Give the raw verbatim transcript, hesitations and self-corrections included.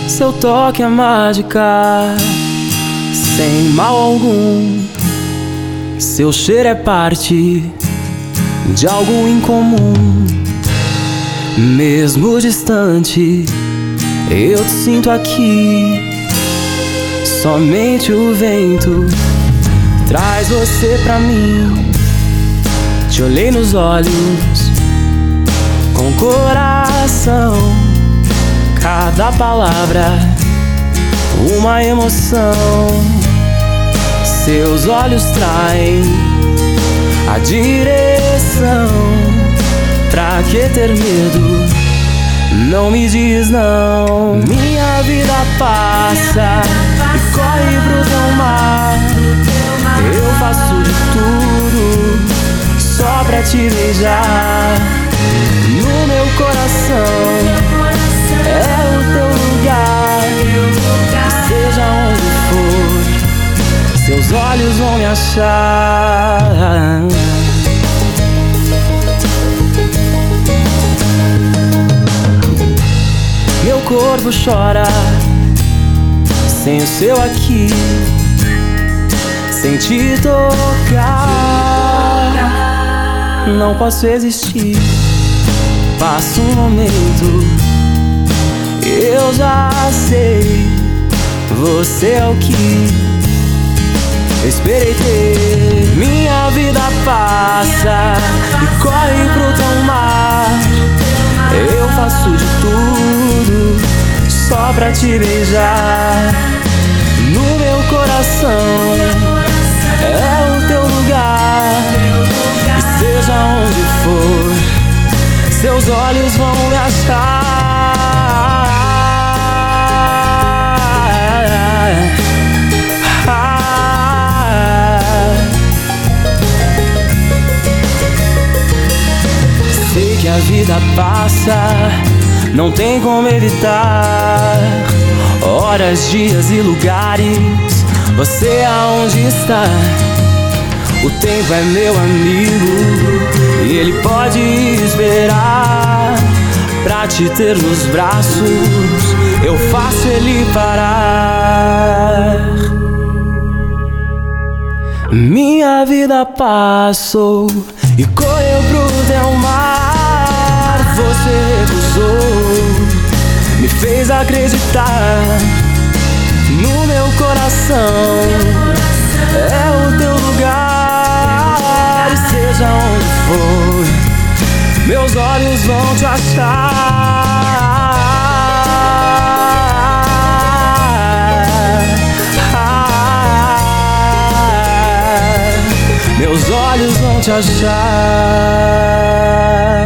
Seu toque é mágica, sem mal algum. Seu cheiro é parte de algo incomum. Mesmo distante, eu te sinto aqui. Somente o vento traz você pra mim. Te olhei nos olhos com coração, cada palavra uma emoção. Seus olhos traem a direção. Pra que ter medo? Não me diz não. Minha vida passa e corre pro teu mar. Eu faço de tudo só pra te beijar. No meu coração é o teu lugar. E seja onde for, seus olhos vão me achar. Meu corpo chora sem o seu aqui, sem te tocar. Não posso existir. Passa um momento, eu já sei. Você é o que eu esperei ter. Minha vida passa e corre pro teu mar. Eu faço de tudo só pra te beijar. No meu coração é o teu lugar. E seja onde for, seus olhos vão me achar. Sei que a vida passa, não tem como evitar. Horas, dias e lugares, você aonde está? O tempo é meu amigo e ele pode esperar. Pra te ter nos braços, eu faço ele parar. Minha vida passou e correu pro teu mar. Você recusou, me fez acreditar. No meu coração é o teu lugar. E seja onde for, meus olhos vão te achar. Meus olhos vão te achar.